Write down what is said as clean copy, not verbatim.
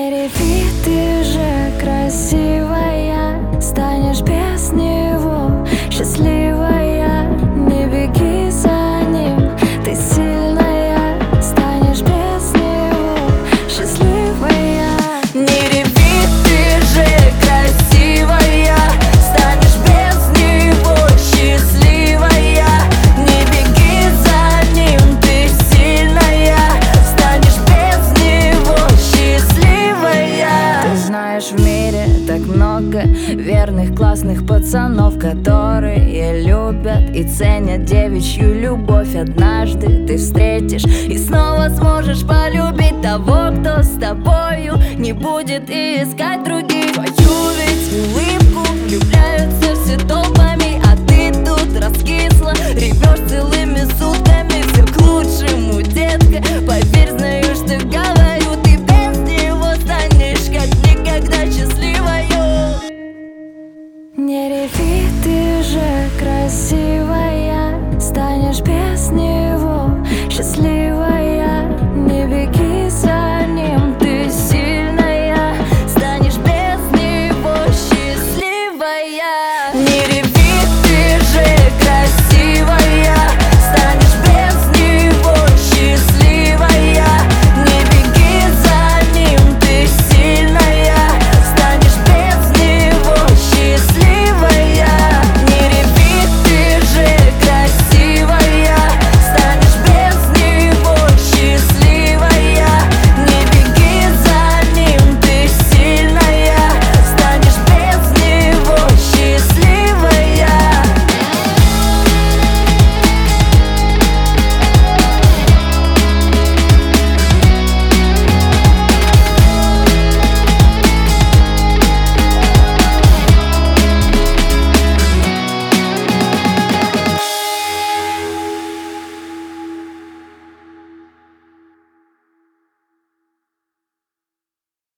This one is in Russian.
Не реви, ты же красивая, станешь без него счастливая. Не беги за ним, ты сильная, станешь без него счастливая. Не реви, ты же красивая, станешь без него счастливая. Не беги за ним, ты сильная, станешь без него счастливая. Ты знаешь, в мире так много верных, классных пацанов, которые любят и ценят девичью любовь. Однажды ты встретишь и снова сможешь полюбить того, кто с тобою не будет искать других. Твою ведь улыбку влюбляются все долго.